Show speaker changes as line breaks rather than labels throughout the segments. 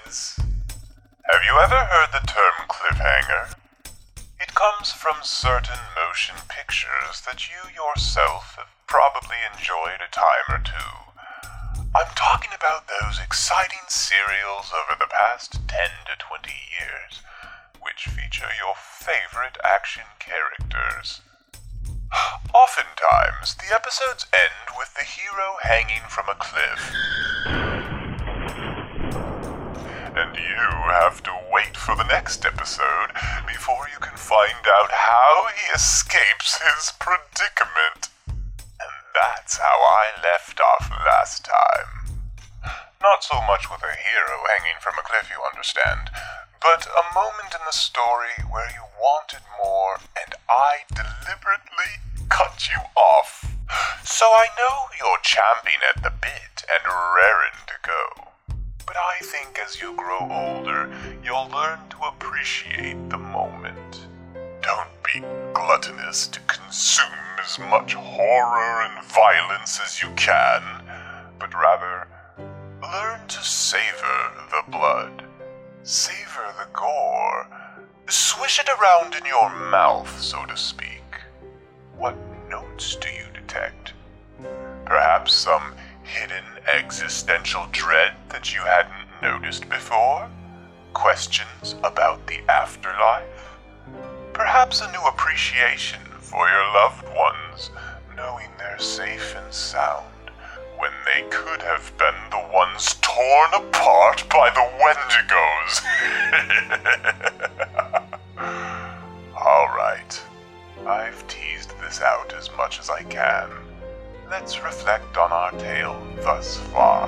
kids. Have you ever heard the term cliffhanger? It comes from certain motion pictures that you yourself have probably enjoyed a time or two. I'm talking about those exciting serials over the past 10 to 20 years, which feature your favorite action characters. Oftentimes, the episodes end with the hero hanging from a cliff. And you have to wait for the next episode before you can find out how he escapes his predicament. And that's how I left off last time. Not so much with a hero hanging from a cliff, you understand, but a moment in the story where you wanted more and I deliberately cut you off. So I know you're champing at the bit and raring to go. But I think as you grow older, you'll learn to appreciate the moment. Don't be gluttonous to consume as much horror and violence as you can, but rather learn to savor the blood. Savor the gore. Swish it around in your mouth, so to speak. What notes do you detect? Perhaps some hidden existential dread that you hadn't noticed before? Questions about the afterlife? Perhaps a new appreciation for your loved ones, knowing they're safe and sound, when they could have been the ones torn apart by the Wendigos. All right, I've teased this out as much as I can. Let's reflect on our tale thus far.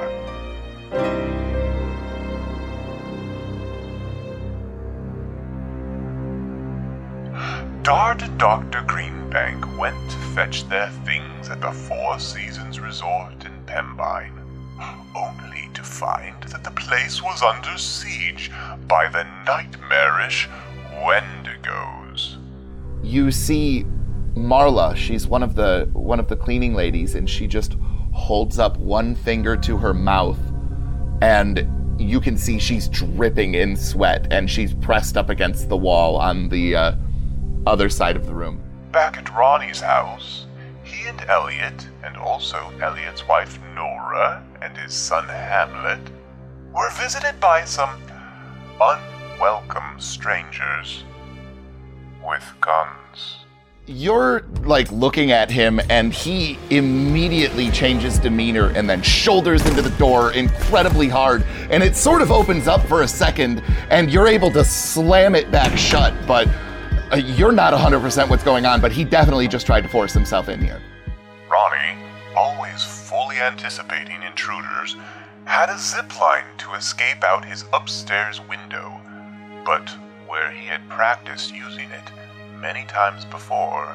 Dart and Dr. Greenbank went to fetch their things at the Four Seasons Resort in Pembine, only to find that the place was under siege by the nightmarish Wendigos.
You see Marla, she's one of the cleaning ladies, and she just holds up one finger to her mouth, and you can see she's dripping in sweat, and she's pressed up against the wall on the other side of the room.
Back at Ronnie's house, he and Elliot, and also Elliot's wife Nora and his son Hamlet, were visited by some unwelcome strangers with guns.
You're, looking at him, and he immediately changes demeanor and then shoulders into the door incredibly hard, and it sort of opens up for a second, and you're able to slam it back shut, but you're not 100% what's going on, but he definitely just tried to force himself in here.
Ronnie, always fully anticipating intruders, had a zipline to escape out his upstairs window, but where he had practiced using it many times before,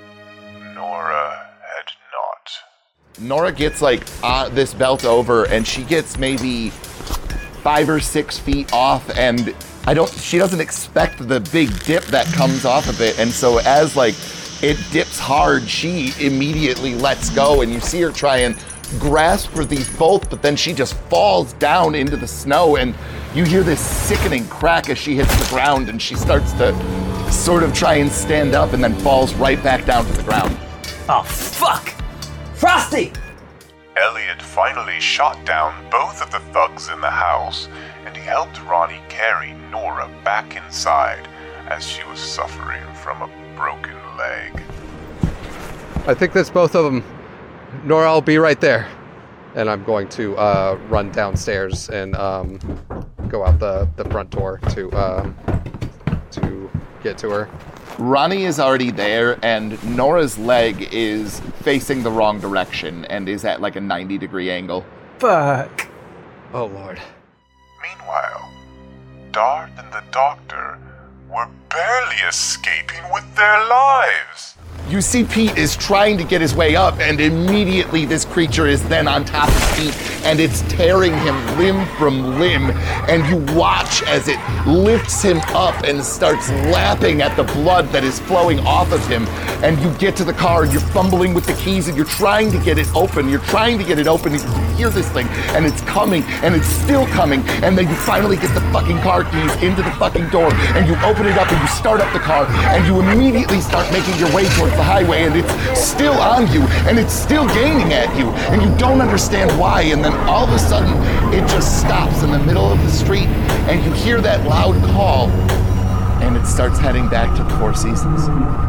Nora had not.
Nora gets this belt over, and she gets maybe 5 or 6 feet off, and she doesn't expect the big dip that comes off of it, and so as it dips hard, she immediately lets go, and you see her try and grasp for these both, but then she just falls down into the snow, and you hear this sickening crack as she hits the ground, and she starts to sort of try and stand up and then falls right back down to the ground.
Oh, fuck! Frosty!
Elliot finally shot down both of the thugs in the house, and he helped Ronnie carry Nora back inside as she was suffering from a broken leg.
I think that's both of them. Nora, I'll be right there. And I'm going to run downstairs and go out the front door to get to her.
Ronnie is already there, and Nora's leg is facing the wrong direction and is at a 90-degree angle.
Fuck.
Oh, Lord.
Meanwhile, Dart and the doctor were barely escaping with their lives.
You see Pete is trying to get his way up, and immediately this creature is then on top of Pete, and it's tearing him limb from limb, and you watch as it lifts him up and starts lapping at the blood that is flowing off of him, and you get to the car, and you're fumbling with the keys, and you're trying to get it open, and you hear this thing, and it's coming, and it's still coming, and then you finally get the fucking car keys into the fucking door, and you open it up, and you start up the car, and you immediately start making your way towards the highway, and it's still on you, and it's still gaining at you, and you don't understand why, and then all of a sudden, it just stops in the middle of the street, and you hear that loud call, and it starts heading back to the Four Seasons.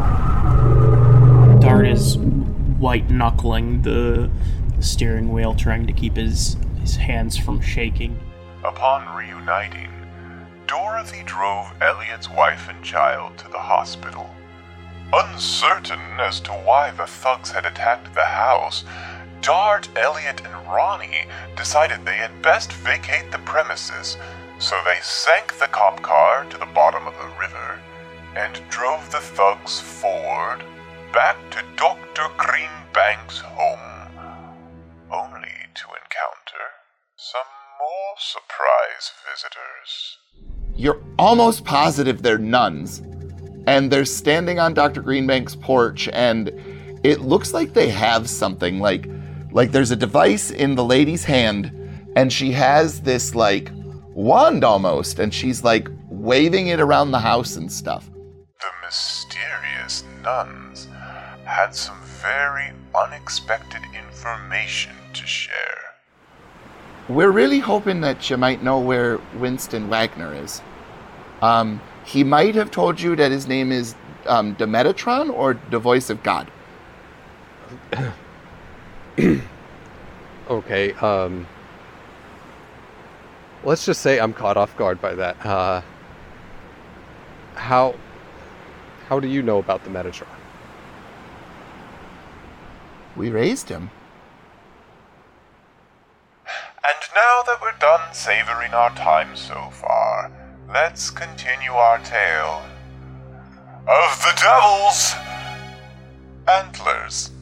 Dart is white-knuckling the steering wheel, trying to keep his hands from shaking.
Upon reuniting, Dorothy drove Elliot's wife and child to the hospital. Uncertain as to why the thugs had attacked the house, Dart, Elliot, and Ronnie decided they had best vacate the premises, so they sank the cop car to the bottom of the river and drove the thugs forward back to Dr. Greenbank's home, only to encounter some more surprise visitors.
You're almost positive they're nuns, and they're standing on Dr. Greenbank's porch, and it looks like they have something, like there's a device in the lady's hand, and she has this, wand almost, and she's, waving it around the house and stuff.
The mysterious nuns had some very unexpected information to share.
We're really hoping that you might know where Winston Wagner is. He might have told you that his name is Demetatron or the voice of God.
Okay, let's just say I'm caught off guard by that. How do you know about the Metatron?
We raised him.
And now that we're done savoring our time so far, let's continue our tale of the Devil's Antlers.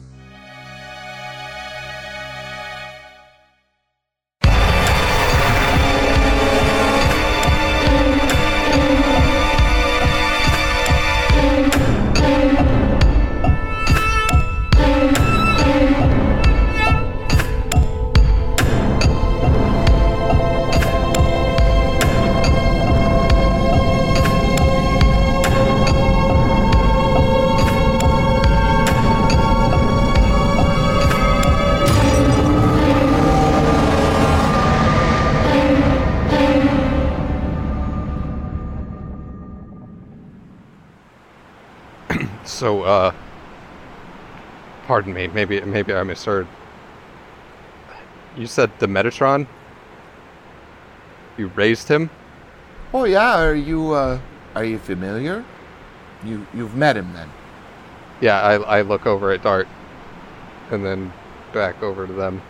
So, pardon me, maybe I misheard. You said the Metatron? You raised him?
Oh yeah, are you familiar? You've met him then?
Yeah, I look over at Dart, and then back over to them.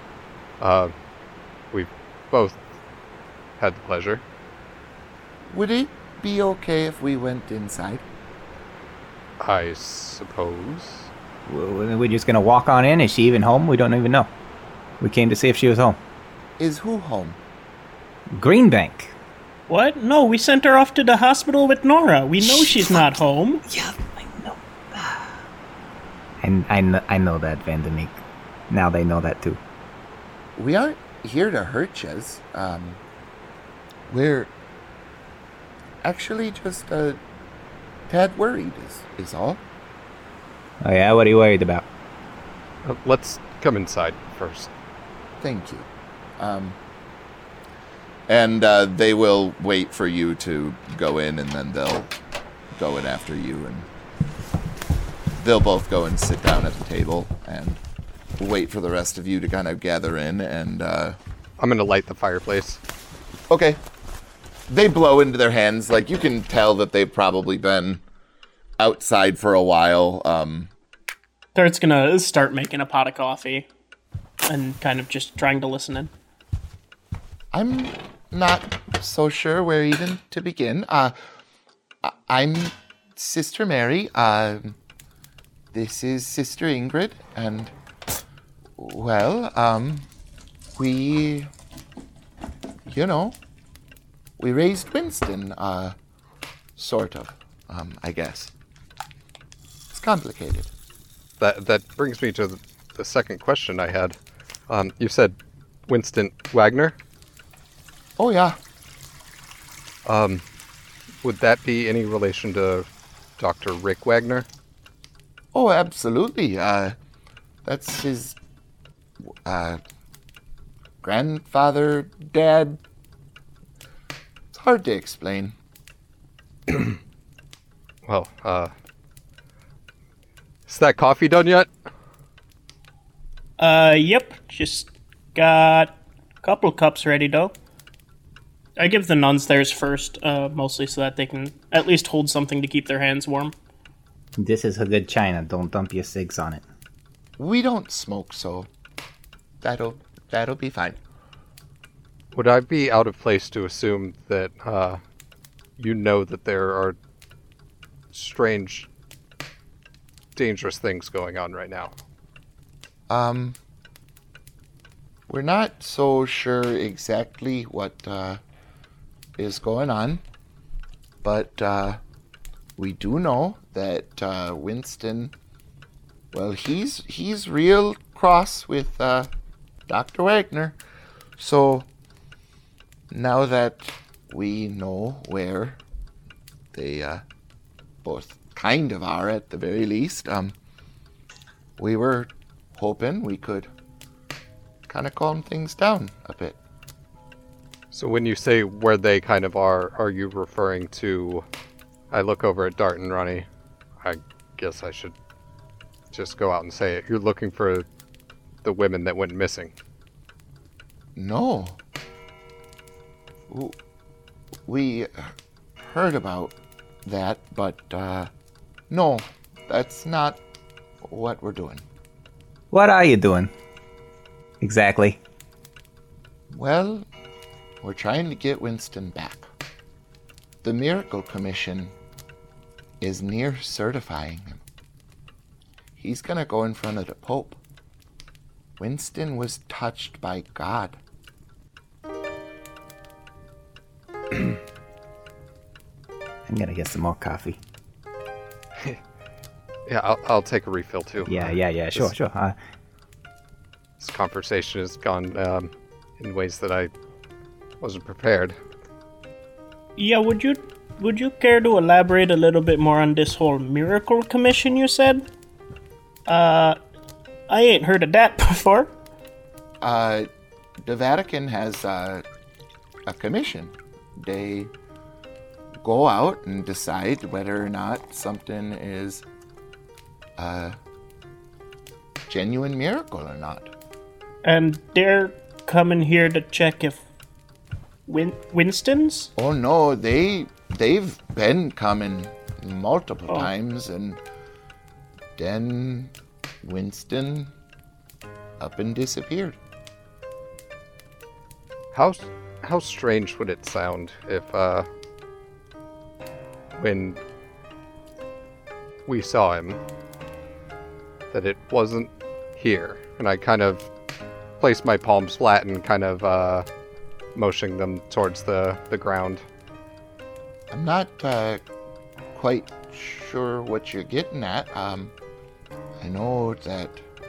We've both had the pleasure.
Would it be okay if we went inside?
I suppose.
We're just gonna walk on in. Is she even home? We don't even know. We came to see if she was home.
Is who home?
Greenbank.
What? No, we sent her off to the hospital with Nora. We know she's not home.
Yeah, I know. And I know that, Vandermeek. Now they know that too.
We aren't here to hurt yous. We're actually just a tad worried is all.
Oh yeah, what are you worried about?
Let's come inside first.
Thank you. And they will wait for you to go in, and then they'll go in after you, and they'll both go and sit down at the table and wait for the rest of you to kind of gather in, and
I'm gonna light the fireplace.
Okay. They blow into their hands. Like, you can tell that they've probably been outside for a while.
Dart's gonna start making a pot of coffee and kind of just trying to listen in.
I'm not so sure where even to begin. I'm Sister Mary. this is Sister Ingrid, and, well, we, we raised Winston, sort of, I guess. It's complicated.
That brings me to the second question I had. You said Winston Wagner?
Oh, yeah.
Would that be any relation to Dr. Rick Wagner?
Oh, absolutely. That's his, grandfather, dad. It's hard to explain.
Well, is that coffee done yet?
Yep. Just got a couple cups ready, though. I give the nuns theirs first, mostly so that they can at least hold something to keep their hands warm.
This is a good china. Don't dump your cigs on it.
We don't smoke, so that'll be fine.
Would I be out of place to assume that you know that there are strange, dangerous things going on right now?
We're not so sure exactly what is going on, but we do know that Winston, well, he's real cross with Dr. Wagner. So now that we know where they both kind of are at the very least, we were hoping we could kind of calm things down a bit.
So when you say where they kind of are you referring to... I look over at Dart and Ronnie. I guess I should just go out and say it. You're looking for the women that went missing.
No. We heard about that, but no, that's not what we're doing.
What are you doing? Exactly.
Well, we're trying to get Winston back. The Miracle Commission is near certifying him. He's gonna go in front of the Pope. Winston was touched by God.
I'm gonna get some more coffee.
Yeah, I'll take a refill too.
Yeah. Sure.
This conversation has gone in ways that I wasn't prepared.
Yeah, would you care to elaborate a little bit more on this whole Miracle Commission you said? I ain't heard of that before.
The Vatican has a commission. They go out and decide whether or not something is a genuine miracle or not.
And they're coming here to check if Winston's?
Oh no, they've been coming multiple times, and then Winston up and disappeared.
How strange would it sound if when we saw him that it wasn't here, and I kind of placed my palms flat and kind of motioning them towards the ground.
I'm not quite sure what you're getting at. I know that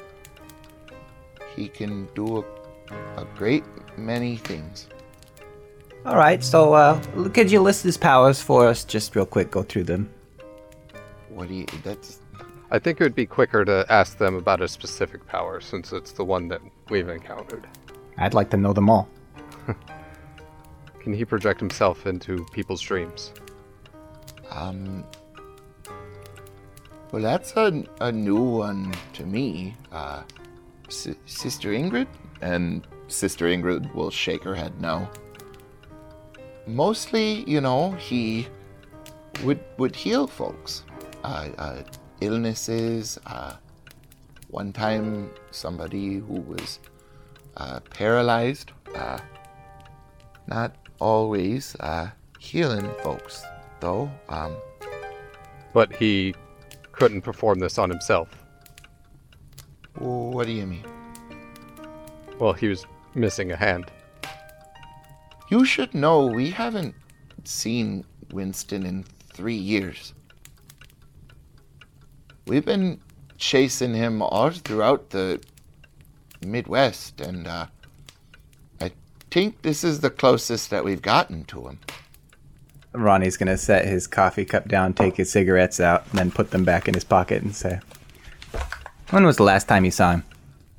he can do a great many things.
All right, so could you list his powers for us, just real quick? Go through them.
That's...
I think it would be quicker to ask them about a specific power, since it's the one that we've encountered.
I'd like to know them all.
Can he project himself into people's dreams?
Well, that's a new one to me. Sister Ingrid? And Sister Ingrid will shake her head no. Mostly, he would heal folks. Illnesses. One time, somebody who was paralyzed. Not always healing folks, though.
But he couldn't perform this on himself.
What do you mean?
Well, he was missing a hand.
You should know we haven't seen Winston in 3 years. We've been chasing him all throughout the Midwest, and I think this is the closest that we've gotten to him.
Ronnie's gonna set his coffee cup down, take his cigarettes out, and then put them back in his pocket and say, "When was the last time you saw him?"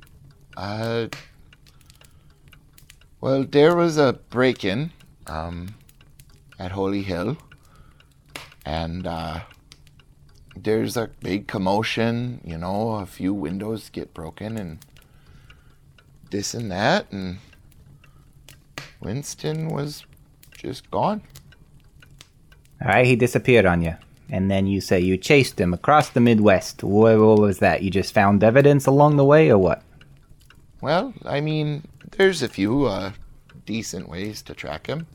Well, there was a break-in at Holy Hill, and there's a big commotion, you know, a few windows get broken and this and that, and Winston was just gone.
All right, he disappeared on you. And then you say you chased him across the Midwest. What was that? You just found evidence along the way, or what?
Well, I mean, there's a few decent ways to track him.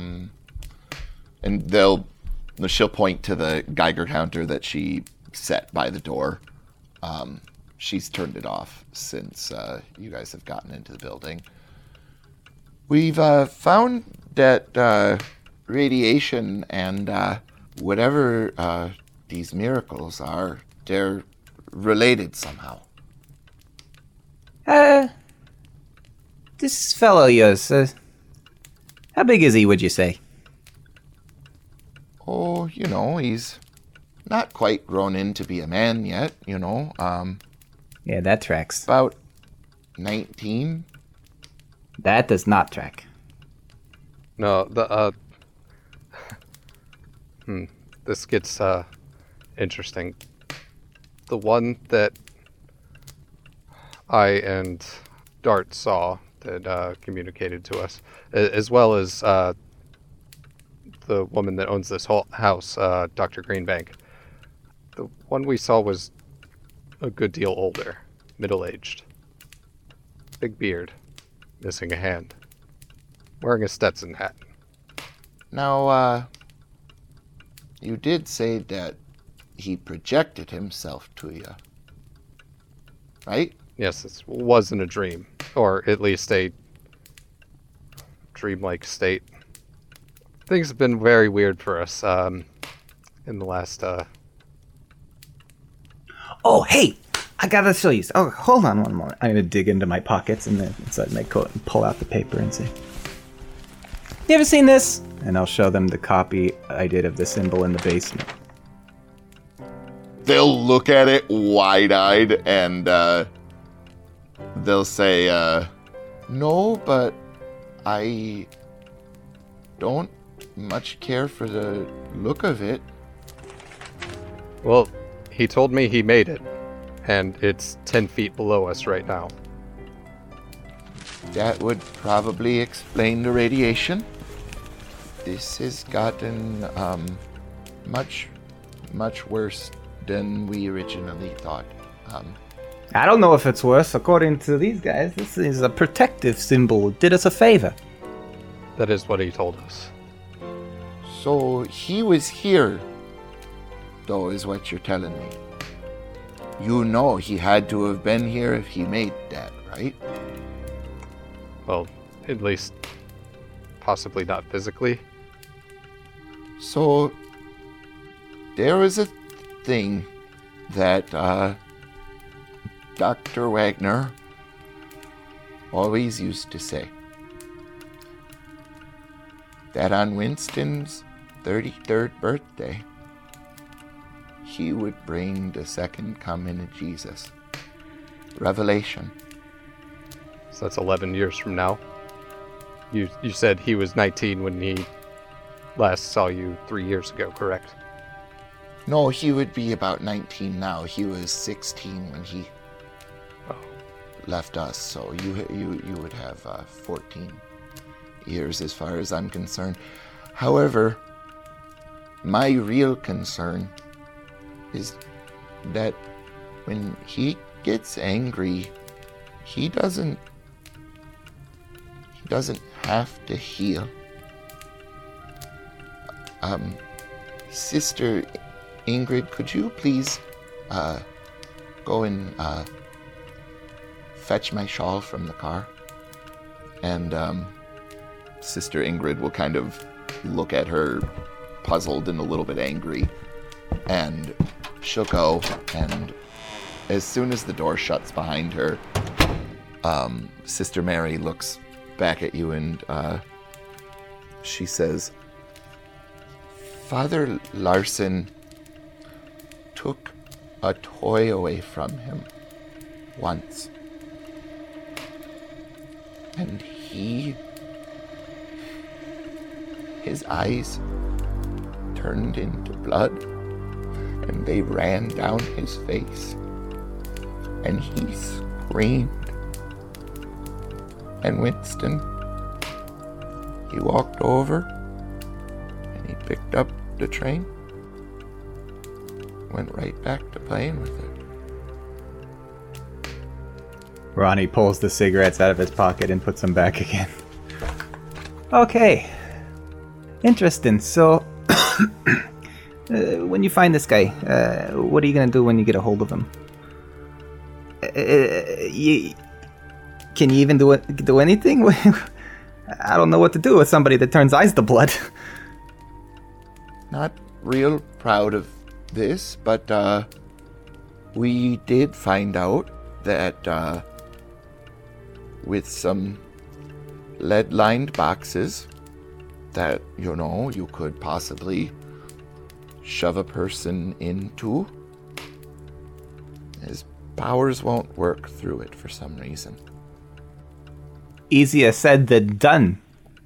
And she'll point to the Geiger counter that she set by the door. She's turned it off since you guys have gotten into the building. We've found that radiation and whatever these miracles are, they're related somehow.
This fellow of yours, how big is he, would you say?
Oh, you know, he's not quite grown in to be a man yet, you know.
Yeah, that tracks.
About 19.
That does not track.
No, this gets interesting. The one that I and Dart saw that communicated to us, as well as the woman that owns this whole house, Dr. Greenbank. The one we saw was a good deal older, middle-aged. Big beard, missing a hand, wearing a Stetson hat.
Now, you did say that he projected himself to you, right?
Yes, this wasn't a dream, or at least a dreamlike state. Things have been very weird for us in the last...
Oh, hey! I gotta show you. Oh, hold on one moment. I'm gonna dig into my pockets and then inside my coat and pull out the paper and say, "You ever seen this?" And I'll show them the copy I did of the symbol in the basement.
They'll look at it wide-eyed and they'll say, no, but I don't much care for the look of it.
Well, he told me he made it, and it's 10 feet below us right now.
That would probably explain the radiation. This has gotten much worse than we originally thought.
I don't know if it's worse. According to these guys, this is a protective symbol. It did us a favor.
That is what he told us.
So he was here, though, is what you're telling me. You know he had to have been here if he made that, right?
Well, at least possibly not physically.
So there was a thing that Dr. Wagner always used to say. That on Winston's 33rd birthday, he would bring the second coming of Jesus. Revelation.
So that's 11 years from now. You said he was 19 when he last saw you 3 years ago, correct?
No, he would be about 19 now. He was 16 when he left us, so you would have 14 years as far as I'm concerned. However, my real concern is that when he gets angry, he doesn't have to heal. Sister Ingrid, could you please go and fetch my shawl from the car. And Sister Ingrid will kind of look at her puzzled and a little bit angry. And she'll go, and as soon as the door shuts behind her, Sister Mary looks back at you and she says, Father Larson took a toy away from him once. And his eyes turned into blood, and they ran down his face, and he screamed. And Winston, he walked over, and he picked up the train, went right back to playing with it.
Ronnie pulls the cigarettes out of his pocket and puts them back again. Okay. Interesting. So, when you find this guy, what are you going to do when you get a hold of him? Can you even do anything? I don't know what to do with somebody that turns eyes to blood.
Not real proud of this, but we did find out that with some lead-lined boxes that, you could possibly shove a person into, his powers won't work through it for some reason.
Easier said than done,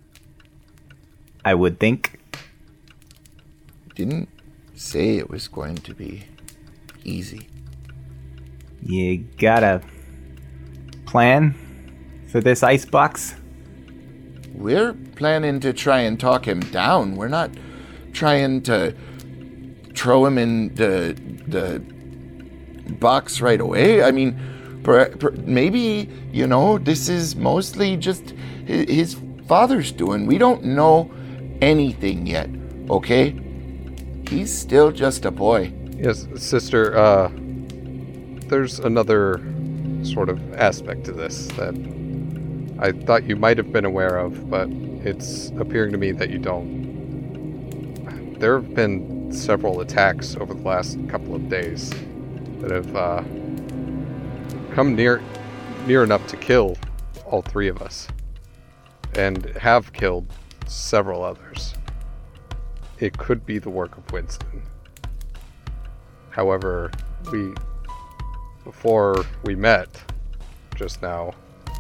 I would think.
Didn't say it was going to be easy.
You got a plan for this icebox?
We're planning to try and talk him down. We're not trying to throw him in the box right away. I mean, maybe, this is mostly just his father's doing. We don't know anything yet, okay? He's still just a boy.
Yes, sister, there's another sort of aspect to this that I thought you might have been aware of, but it's appearing to me that you don't. There have been several attacks over the last couple of days that have come near enough to kill all three of us, and have killed several others. It could be the work of Winston. However, before we met just now,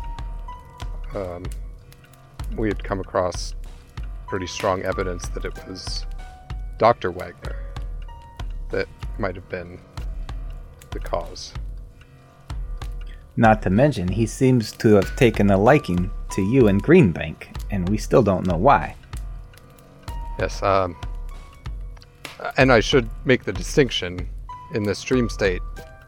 we had come across pretty strong evidence that it was Dr. Wagner that might have been the cause.
Not to mention, he seems to have taken a liking to you and Greenbank, and we still don't know why.
Yes, and I should make the distinction, in this dream state,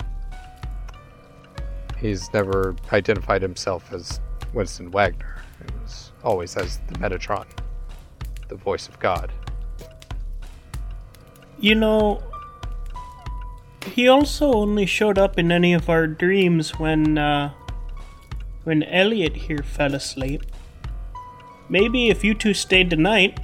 he's never identified himself as Winston Wagner. It was always as the Metatron, the voice of God.
He also only showed up in any of our dreams when Elliot here fell asleep. Maybe if you two stayed the night,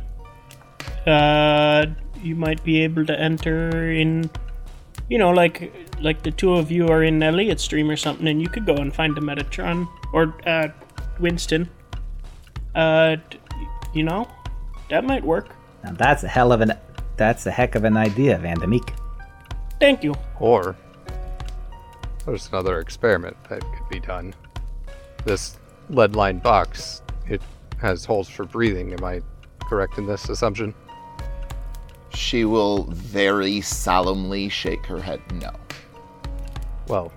you might be able to enter in, like the two of you are in Elliot's dream or something, and you could go and find the Metatron, or, Winston. That might work.
Now that's a heck of an idea, Vandermeek.
Thank you.
Or there's another experiment that could be done. This lead-lined box, it has holes for breathing. Am I correct in this assumption?
She will very solemnly shake her head no.
Well,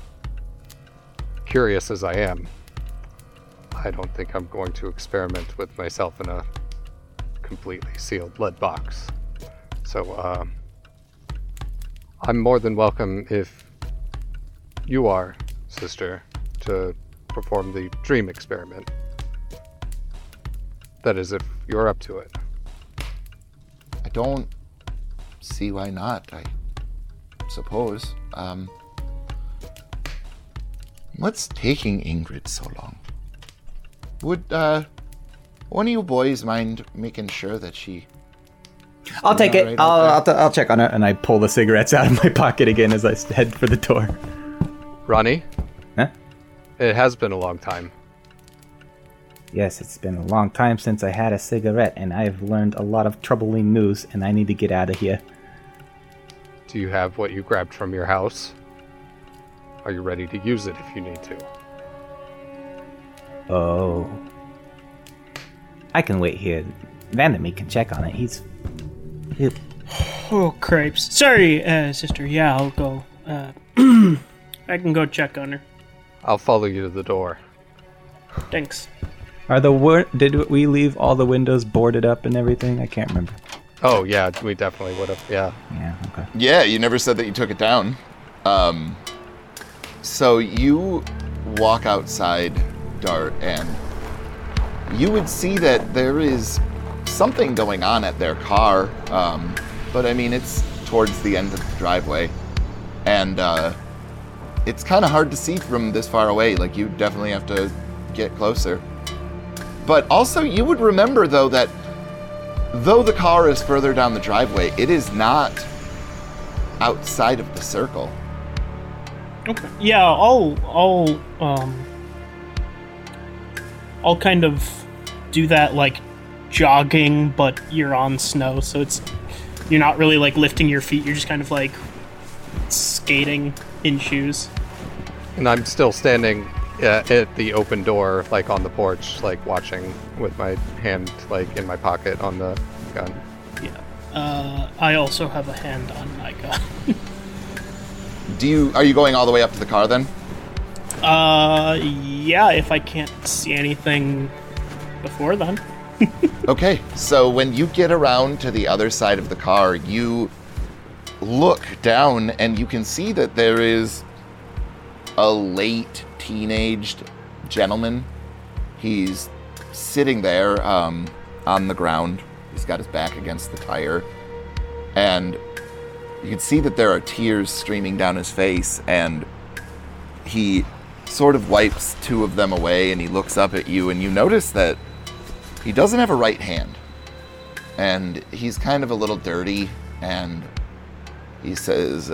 curious as I am, I don't think I'm going to experiment with myself in a completely sealed lead box. So, I'm more than welcome, if you are, sister, to perform the dream experiment. That is, if you're up to it.
I don't see why not. suppose. What's taking Ingrid so long? Would one of you boys mind making sure that she...
I'll take it.
Alright out
I'll check on it, and I pull the cigarettes out of my pocket again as I head for the door.
Ronnie,
Huh?
it has been a long time.
Yes, it's been a long time since I had a cigarette, and I've learned a lot of troubling news, and I need to get out of here.
Do you have what you grabbed from your house? Are you ready to use it if you need to?
Oh. I can wait here. Vandermeek can check on it.
Oh, cripes. Sorry, sister. Yeah, I'll go. I can go check on her.
I'll follow you to the door.
Thanks.
Did we leave all the windows boarded up and everything? I can't remember.
Oh, yeah, we definitely would have, yeah.
Yeah, okay.
Yeah, you never said that you took it down. So you walk outside, Dart, and you would see that there is something going on at their car. But I mean, it's towards the end of the driveway. And it's kind of hard to see from this far away. Like, you definitely have to get closer. But also, you would remember, though, that though the car is further down the driveway, it is not outside of the circle.
Okay. Yeah, I'll kind of do that, like, jogging, but you're on snow, so you're not really, like, lifting your feet, you're just kind of, like, skating in shoes.
And I'm still standing at the open door, like on the porch, like watching with my hand, like, in my pocket on the gun.
Yeah. I also have a hand on my gun.
Are you going all the way up to the car then?
Yeah, if I can't see anything before then.
Okay, so when you get around to the other side of the car, you look down and you can see that there is a late teenaged gentleman. He's sitting there on the ground. He's got his back against the tire. And you can see that there are tears streaming down his face, and he sort of wipes two of them away, and he looks up at you, and you notice that he doesn't have a right hand. And he's kind of a little dirty, and he says,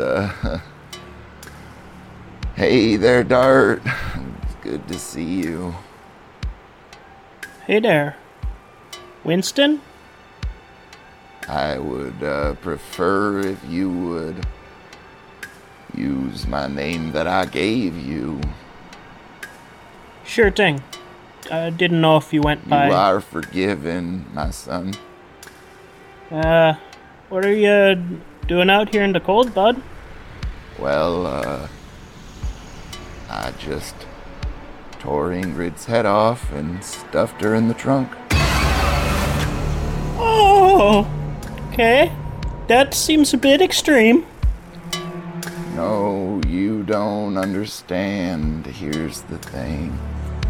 "Hey there, Dart. It's good to see you."
Hey there. Winston?
I would prefer if you would use my name that I gave you.
Sure thing. I didn't know if you went by...
You are forgiven, my son.
What are you doing out here in the cold, bud?
Well, I just tore Ingrid's head off and stuffed her in the trunk.
Oh, okay. That seems a bit extreme.
No, you don't understand. Here's the thing.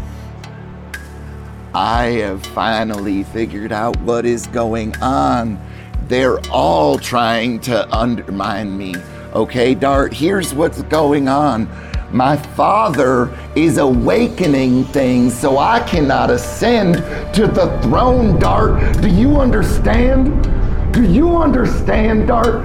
I have finally figured out what is going on. They're all trying to undermine me. Okay, Dart, here's what's going on. My father is awakening things, so I cannot ascend to the throne, Dart. Do you understand? Do you understand, Dart?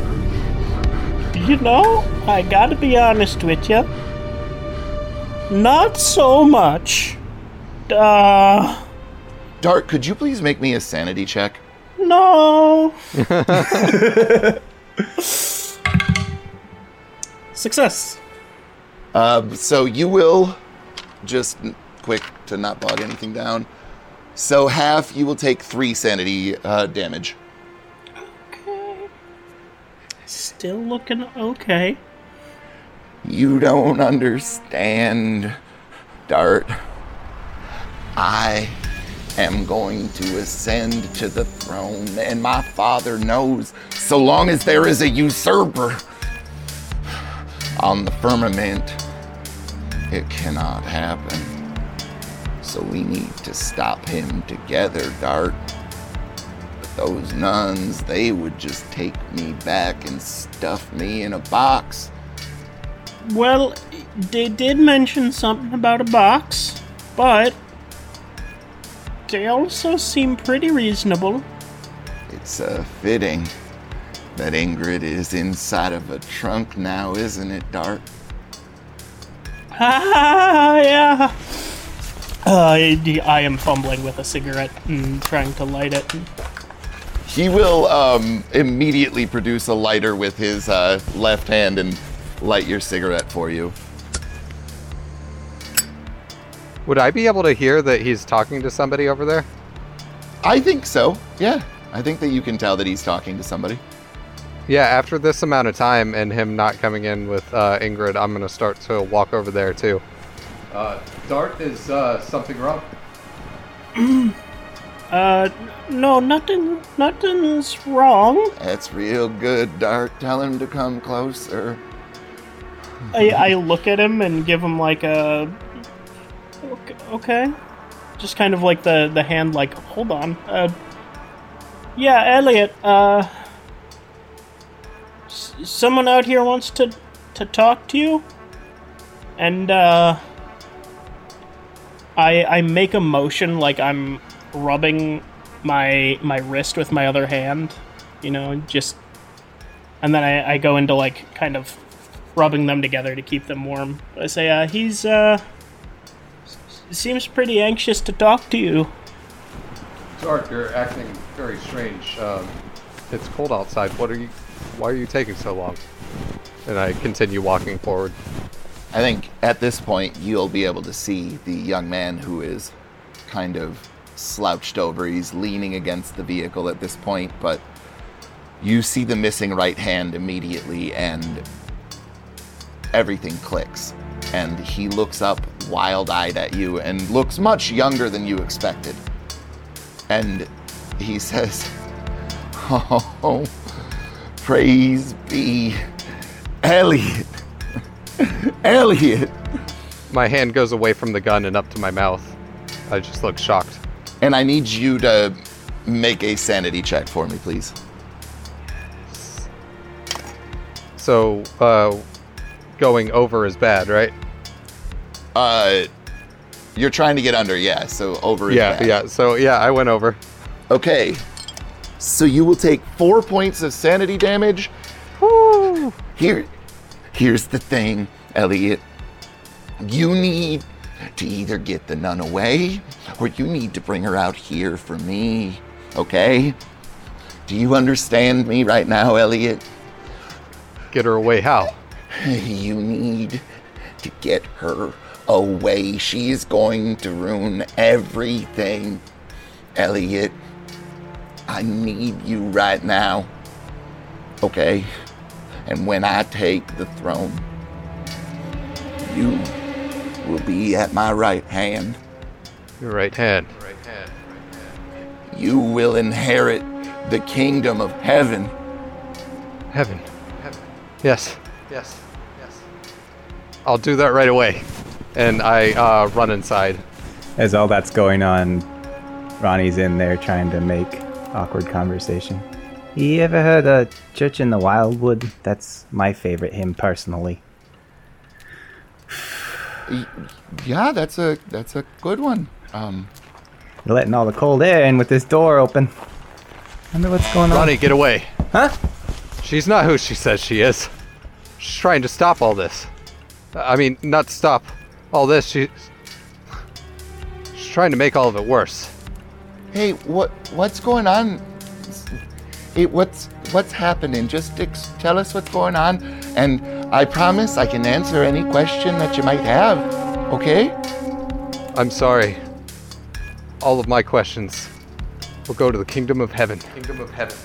You know, I gotta be honest with you. Not so much.
Dart, could you please make me a sanity check?
No. Success.
So you will, just quick to not bog anything down. So half, you will take 3 sanity damage.
Okay. Still looking okay.
You don't understand, Dart. I am going to ascend to the throne, and my father knows so long as there is a usurper on the firmament, it cannot happen. So we need to stop him together, Dart. those nuns, they would just take me back and stuff me in a box.
Well, they did mention something about a box, but they also seem pretty reasonable.
It's fitting that Ingrid is inside of a trunk now, isn't it, Dart?
Yeah. I am fumbling with a cigarette and trying to light it.
He will immediately produce a lighter with his left hand and light your cigarette for you.
Would I be able to hear that he's talking to somebody over there?
I think so, yeah. I think that you can tell that he's talking to somebody.
Yeah, after this amount of time and him not coming in with Ingrid, I'm going to start to walk over there too. Dart, is something wrong?
No, nothing's wrong.
That's real good, Dart. Tell him to come closer.
I look at him and give him like a... Okay. Just kind of like the hand like, hold on. Yeah, Elliot, someone out here wants to talk to you. And, I make a motion like I'm rubbing my wrist with my other hand, you know, just... And then I go into, like, kind of rubbing them together to keep them warm. I say, he's, seems pretty anxious to talk to you.
Dart, you're acting very strange. It's cold outside. Why are you taking so long? And I continue walking forward.
I think at this point you'll be able to see the young man who is kind of slouched over. He's leaning against the vehicle at this point, but you see the missing right hand immediately and everything clicks. And he looks up wild-eyed at you and looks much younger than you expected. And he says, "Oh, praise be Elliot. Elliot."
My hand goes away from the gun and up to my mouth. I just look shocked.
And I need you to make a sanity check for me, please.
So, going over is bad, right?
You're trying to get under, yeah, so over is bad.
Yeah, so yeah, I went over.
Okay, so you will take 4 points of sanity damage.
Woo!
Here's the thing, Elliot. You need to either get the nun away, or you need to bring her out here for me, okay? Do you understand me right now, Elliot?
Get her away how?
You need to get her away. She is going to ruin everything. Elliot, I need you right now. Okay? And when I take the throne, you will be at my right hand.
Your right hand.
You will inherit the kingdom of heaven.
Heaven. Yes. I'll do that right away. And I run inside.
As all that's going on, Ronnie's in there trying to make awkward conversation. You ever heard of Church in the Wildwood? That's my favorite hymn personally.
Yeah, that's a good one.
You're letting all the cold air in with this door open. Wonder what's going on.
Ronnie, get away.
Huh?
She's not who she says she is. She's trying to stop all this. I mean, not stop all this. She's trying to make all of it worse.
Hey, what's going on? What's happening? Just tell us what's going on, and I promise I can answer any question that you might have. Okay?
I'm sorry. All of my questions will go to the kingdom of heaven. Kingdom of heaven.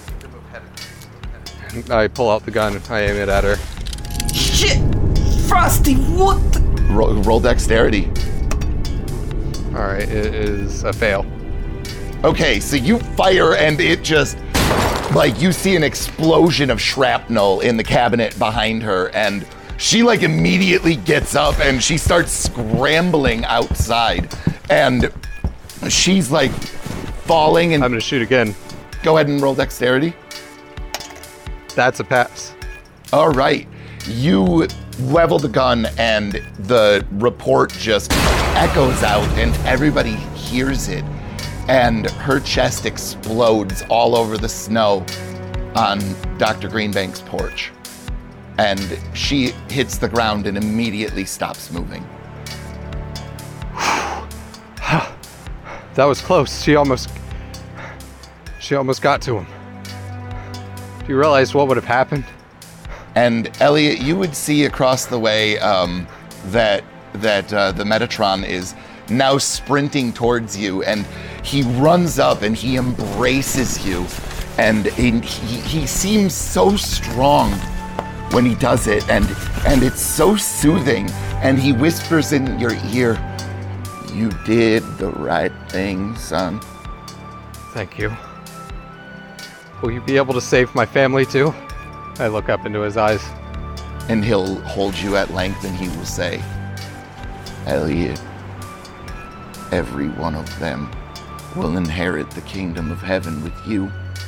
I pull out the gun and I aim it at her.
Shit! Frosty, what the...
Roll dexterity.
Alright, it is a fail.
Okay, so you fire and it just, like, you see an explosion of shrapnel in the cabinet behind her, and she, like, immediately gets up and she starts scrambling outside, and she's, like, falling and...
I'm gonna shoot again.
Go ahead and roll dexterity.
That's a pass.
All right. You level the gun and the report just echoes out and everybody hears it. And her chest explodes all over the snow on Dr. Greenbank's porch. And she hits the ground and immediately stops moving.
That was close. She almost got to him. Do you realize what would have happened?
And Elliot, you would see across the way that the Metatron is now sprinting towards you, and he runs up and he embraces you, and he seems so strong when he does it, and it's so soothing, and he whispers in your ear, "You did the right thing, son."
Thank you. Will you be able to save my family too? I look up into his eyes.
And he'll hold you at length and he will say, "Elliot, every one of them will inherit the kingdom of heaven with you."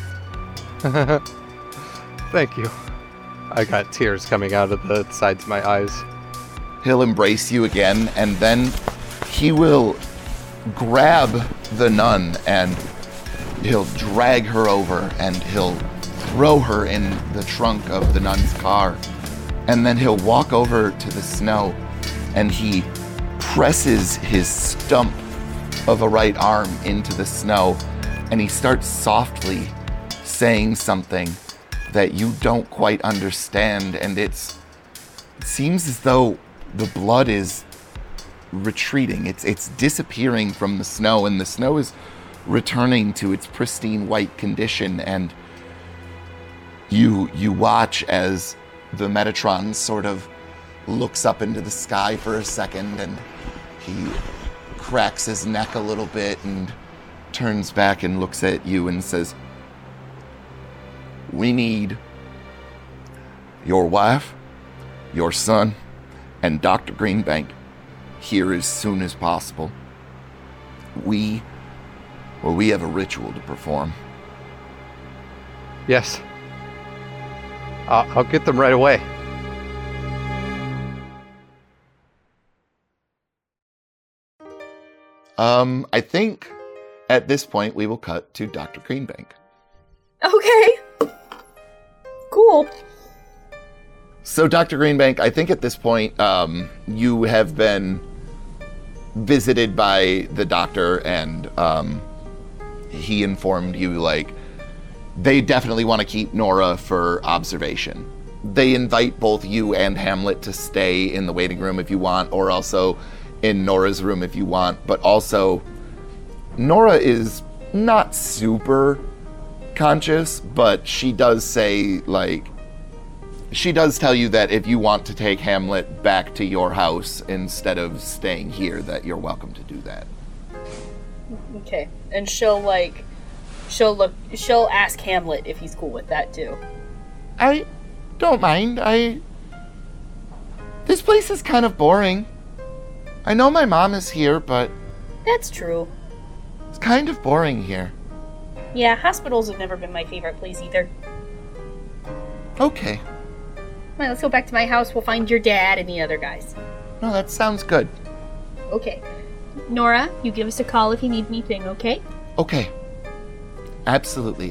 Thank you. I got tears coming out of the sides of my eyes.
He'll embrace you again, and then he will grab the nun and he'll drag her over and he'll throw her in the trunk of the nun's car. And then he'll walk over to the snow and he presses his stump of a right arm into the snow and he starts softly saying something that you don't quite understand, and it seems as though the blood is retreating. It's disappearing from the snow, and the snow is returning to its pristine white condition, and you watch as the Metatron sort of looks up into the sky for a second, and he cracks his neck a little bit and turns back and looks at you and says, "We need your wife, your son, and Dr. Greenbank here as soon as possible. We have a ritual to perform."
Yes. I'll get them right away.
I think at this point we will cut to Dr. Greenbank.
Okay. Cool.
So, Dr. Greenbank, I think at this point you have been visited by the doctor, and he informed you, like, they definitely want to keep Nora for observation. They invite both you and Hamlet to stay in the waiting room if you want, or also in Nora's room if you want, but also Nora is not super conscious, but she does say, like, she does tell you that if you want to take Hamlet back to your house instead of staying here, that you're welcome to do that.
Okay. And she'll ask Hamlet if he's cool with that too.
I don't mind. This place is kind of boring. I know my mom is here, but
That's true.
it's kind of boring here.
Yeah, hospitals have never been my favorite place either.
Okay.
Come on, let's go back to my house. We'll find your dad and the other guys.
No, that sounds good.
Okay. Nora, you give us a call if you need anything, okay?
Okay. Absolutely.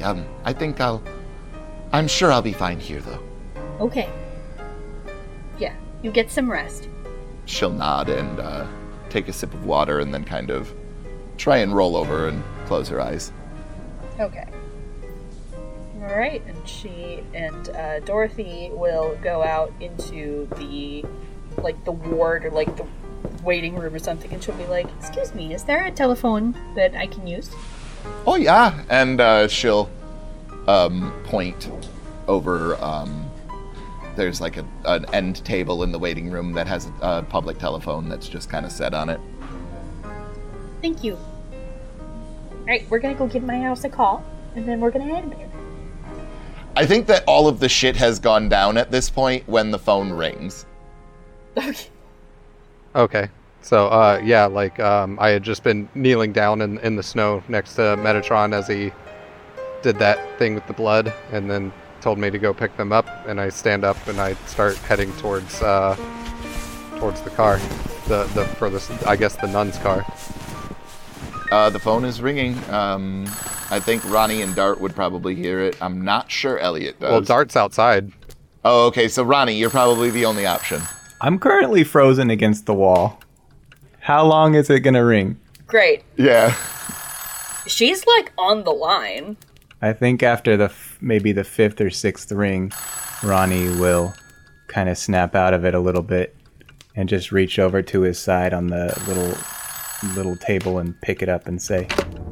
I'm sure I'll be fine here, though.
Okay. Yeah, you get some rest.
She'll nod and take a sip of water and then kind of try and roll over and close her eyes.
Okay. Alright, and she and Dorothy will go out into the ward or the waiting room or something, and she'll be like, "Excuse me, is there a telephone that I can use?"
Oh, yeah. And she'll point over, there's like an end table in the waiting room that has a public telephone that's just kind of set on it.
Thank you. Alright, we're gonna go give my house a call, and then we're gonna head there.
I think that all of the shit has gone down at this point when the phone rings.
Okay.
Okay. So, I had just been kneeling down in the snow next to Metatron as he did that thing with the blood, and then told me to go pick them up. And I stand up and I start heading towards the car, the furthest, I guess, the nun's car.
The phone is ringing. I think Ronnie and Dart would probably hear it. I'm not sure Elliot does.
Well, Dart's outside.
Oh, okay. So Ronnie, you're probably the only option.
I'm currently frozen against the wall. How long is it gonna ring?
Great.
Yeah.
She's like on the line.
I think after maybe the 5th or 6th ring, Ronnie will kind of snap out of it a little bit and just reach over to his side on the little table and pick it up and say,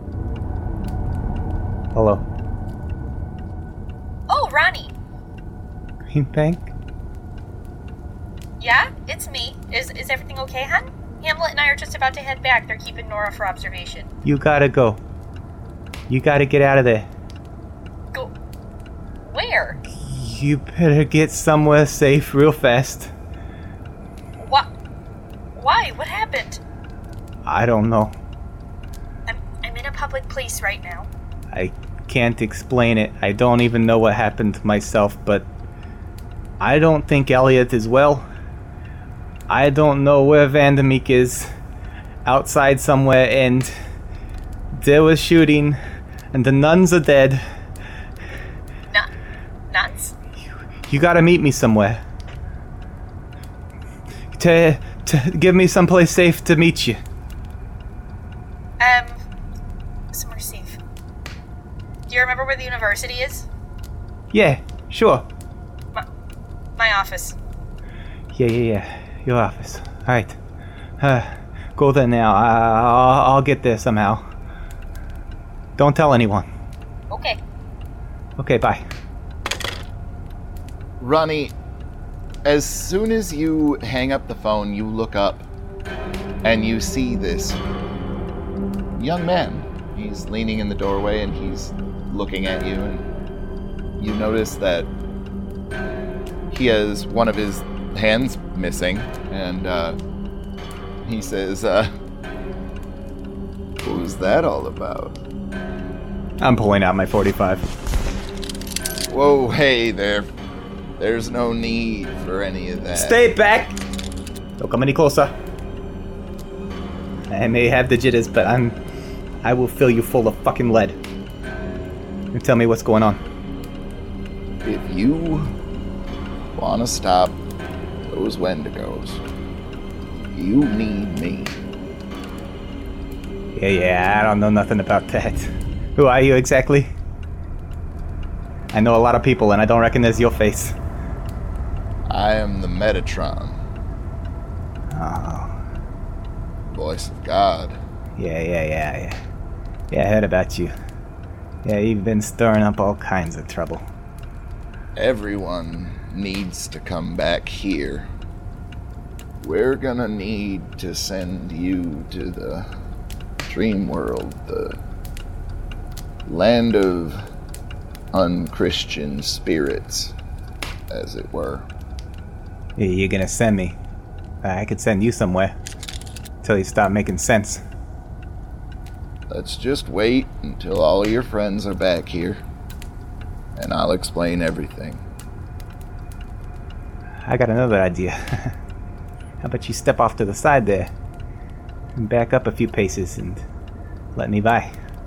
"Hello,
Oh, Ronnie.
Green Bank?
Yeah, it's me. Is everything okay, hon? Hamlet and I are just about to head back. They're keeping Nora for observation.
You gotta go. You gotta get out of there.
Go. Where?
You better get somewhere safe real fast."
What? Why? What happened?
I don't know.
I'm in a public place right now.
I can't explain it. I don't even know what happened myself, but I don't think Elliot is well. I don't know where Vandermeek is. Outside somewhere, and there was shooting, and the nuns are dead.
Nuns?
You gotta meet me somewhere. To give me someplace safe to meet you.
Somewhere safe. Do you remember where the university is?
Yeah, sure.
My office.
Yeah. Your office. Alright. Go there now. I'll get there somehow. Don't tell anyone.
Okay.
Okay, bye.
Ronnie, as soon as you hang up the phone, you look up and you see this young man. He's leaning in the doorway and he's looking at you, and you notice that he has one of his hands missing, and he says, "What was that all about?"
I'm pulling out my 45.
Whoa, hey there. There's no need for any of that.
Stay back! Don't come any closer. I may have the jitters, but I will fill you full of fucking lead. You tell me what's going on.
If you want to stop those Wendigos, you need me.
Yeah, I don't know nothing about that. Who are you exactly? I know a lot of people, and I don't recognize your face.
I am the Metatron,
Oh,
voice of God.
yeah. Yeah, I heard about you. Yeah, you've been stirring up all kinds of trouble.
Everyone needs to come back here. We're gonna need to send you to the dream world, the land of unchristian spirits, as it were.
Yeah, you're gonna send me. I could send you somewhere. Till you stop making sense.
Let's just wait until all of your friends are back here, and I'll explain everything.
I got another idea. How about you step off to the side there and back up a few paces and let me by?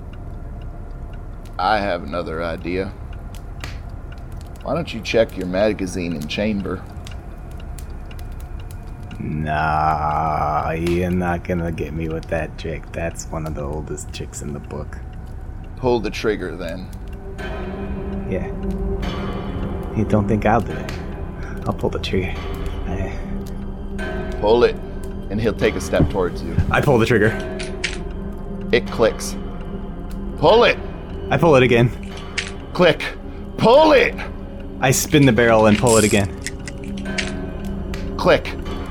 I have another idea. Why don't you check your magazine and chamber?
Nah, you're not gonna get me with that trick. That's one of the oldest tricks in the book.
Pull the trigger then.
Yeah. You don't think I'll do it? I'll pull the trigger.
Pull it, and he'll take a step towards you.
I pull the trigger.
It clicks. Pull it!
I pull it again.
Click! Pull it!
I spin the barrel and pull it again.
Click!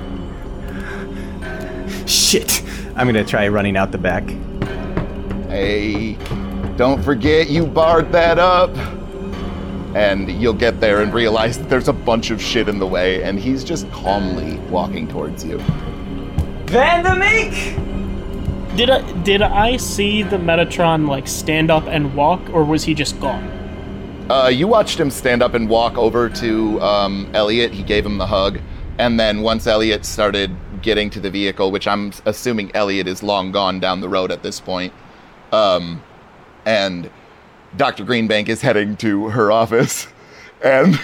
Shit! I'm gonna try running out the back.
Hey, don't forget you barred that up! And you'll get there and realize that there's a bunch of shit in the way, and he's just calmly walking towards you.
Vandermeek!
Did I see the Metatron like stand up and walk, or was he just gone?
You watched him stand up and walk over to Elliot. He gave him the hug. And then once Elliot started getting to the vehicle, which I'm assuming Elliot is long gone down the road at this point, and Dr. Greenbank is heading to her office, and...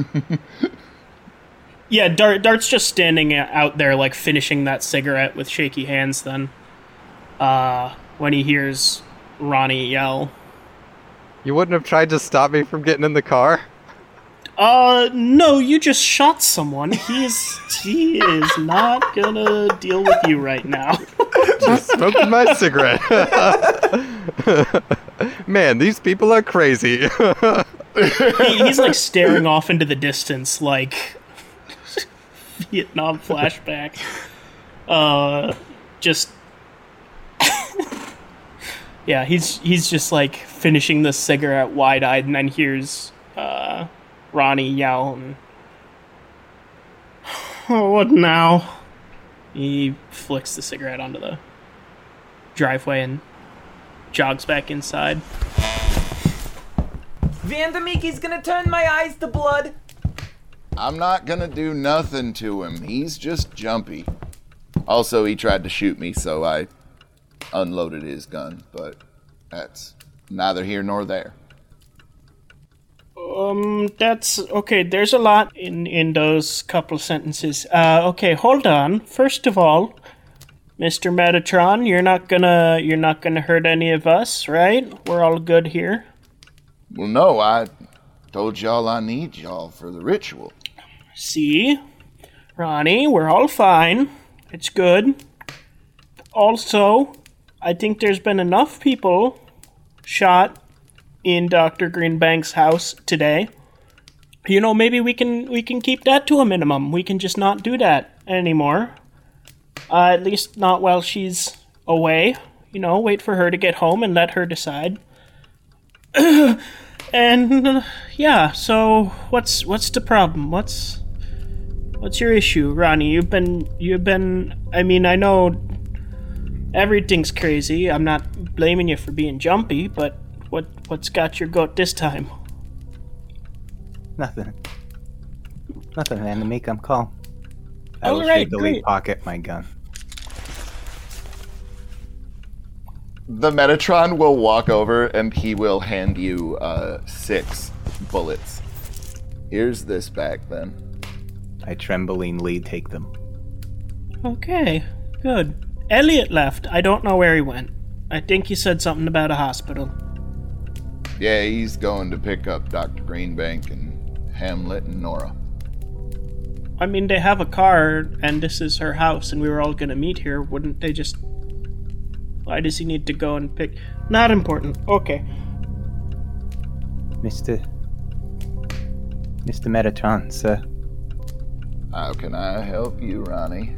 Yeah, Dart's just standing out there, like, finishing that cigarette with shaky hands then, when he hears Ronnie yell.
You wouldn't have tried to stop me from getting in the car?
No, you just shot someone. He is not gonna deal with you right now.
Just smoking my cigarette. Man, these people are crazy.
He's like staring off into the distance, like Vietnam flashback. Just yeah, he's just like finishing the cigarette wide-eyed, and then hears Ronnie yell, and, "Oh, what now?" He flicks the cigarette onto the driveway and jogs back inside.
Vandamiki's gonna turn my eyes to blood.
I'm not gonna do nothing to him. He's just jumpy. Also, he tried to shoot me, so I unloaded his gun, but that's neither here nor there.
That's okay. There's a lot in those couple sentences. Okay, hold on. First of all, Mr. Metatron, you're not gonna hurt any of us, right? We're all good here.
Well, no, I told y'all I need y'all for the ritual.
See? Ronnie, we're all fine. It's good. Also, I think there's been enough people shot in Dr. Greenbank's house today. You know, maybe we can keep that to a minimum. We can just not do that anymore. At least not while she's away. You know, wait for her to get home and let her decide. And yeah, so what's the problem? What's your issue, Ronnie? You've been I mean, I know everything's crazy. I'm not blaming you for being jumpy, but what's got your goat this time?
Nothing, man. To make them calm. I will
Alright,
shakily
great.
pocket my gun.
The Metatron will walk over and he will hand you 6 bullets. Here's this back then.
I tremblingly take them.
Okay, good. Elliot left. I don't know where he went. I think he said something about a hospital.
Yeah, he's going to pick up Dr. Greenbank and Hamlet and Nora.
I mean, they have a car, and this is her house, and we were all gonna meet here. Wouldn't they just... Why does he need to go and pick... Not important. Okay.
Mr. Metatron, sir.
How can I help you, Ronnie?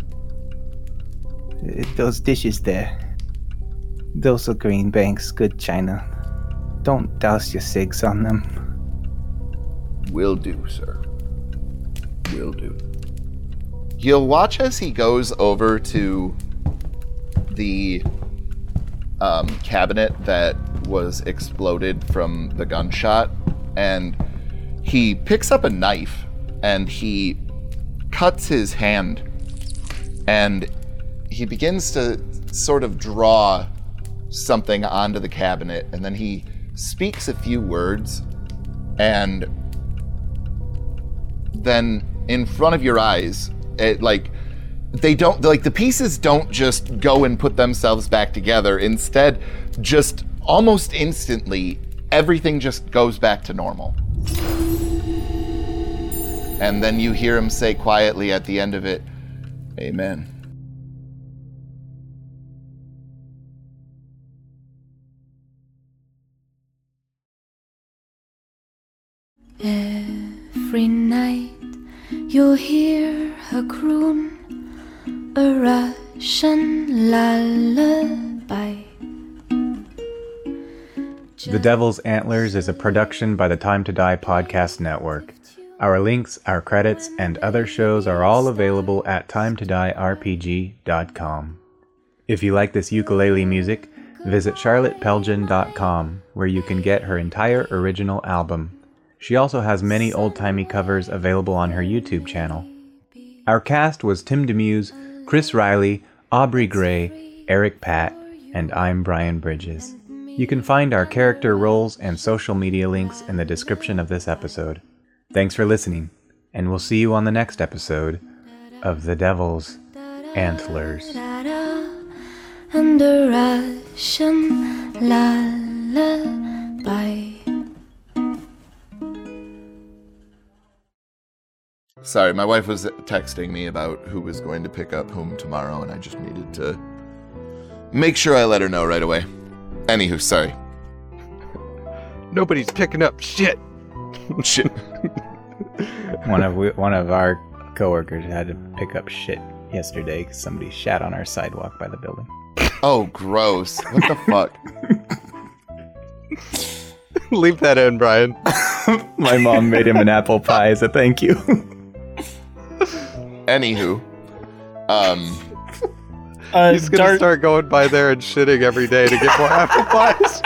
Those dishes there. Those are Greenbank's good china. Don't douse your cigs on them.
Will do, sir. Will do. You'll watch as he goes over to the cabinet that was exploded from the gunshot, and he picks up a knife and he cuts his hand, and he begins to sort of draw something onto the cabinet, and then he speaks a few words, and then in front of your eyes, the pieces don't just go and put themselves back together. Instead, just almost instantly, everything just goes back to normal. And then you hear him say quietly at the end of it, "Amen."
Every night you'll hear her croon a Russian lullaby.
The Devil's Antlers is a production by the Time to Die Podcast Network. Our links, our credits, and other shows are all available at timetodierpg.com. If you like this ukulele music, visit charlottepelgin.com, where you can get her entire original album. She also has many old-timey covers available on her YouTube channel. Our cast was Tim Demuse, Chris Riley, Aubrey Gray, Eric Patt, and I'm Brian Bridges. You can find our character roles and social media links in the description of this episode. Thanks for listening, and we'll see you on the next episode of The Devil's Antlers.
And a Russian lullaby.
Sorry, my wife was texting me about who was going to pick up whom tomorrow, and I just needed to make sure I let her know right away. Anywho, sorry.
Nobody's picking up shit.
Shit.
One of our coworkers had to pick up shit yesterday because somebody shat on our sidewalk by the building.
Oh, gross. What the fuck?
Leave that in, Brian.
My mom made him an apple pie as a thank you.
Anywho,
He's gonna start going by there and shitting every day to get more apple pies.